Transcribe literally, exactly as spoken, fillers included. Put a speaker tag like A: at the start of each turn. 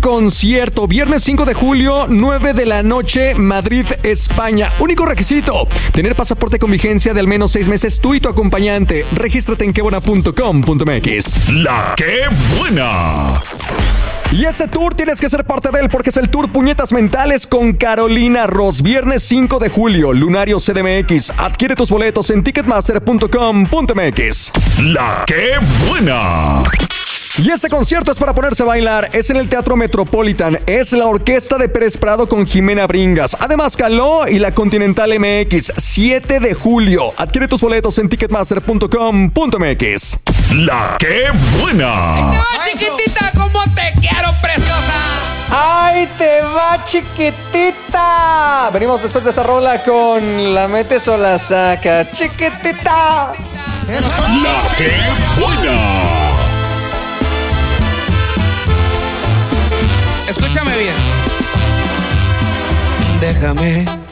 A: concierto. Viernes cinco de julio, nueve de la noche, Madrid, España. Único requisito, tener pasaporte con vigencia de al menos seis meses tú y tu acompañante. Regístrate en quebuena punto com punto m x.
B: La Qué Buena.
A: Y este tour tienes que ser parte de él porque es el tour Puñetas Mentales con Carolina Ross. Viernes cinco de julio, Lunario C D M X. Adquiere tus boletos en ticketmaster punto com punto m x.
B: La Qué Buena.
A: Y este concierto es para ponerse a bailar. Es en el Teatro Metropolitan. Es la orquesta de Pérez Prado con Jimena Bringas. Además, Caló y la Continental M X. siete de julio. Adquiere tus boletos en ticketmaster punto com punto m x.
B: La Qué Buena.
C: ¡Ahí te va, chiquitita! ¿Cómo te quiero, preciosa?
A: ¡Ay, te va, chiquitita! Venimos después de esta rola con La Metes o La Saca. ¡Chiquitita!
B: La Qué Buena.
C: Escúchame bien. Déjame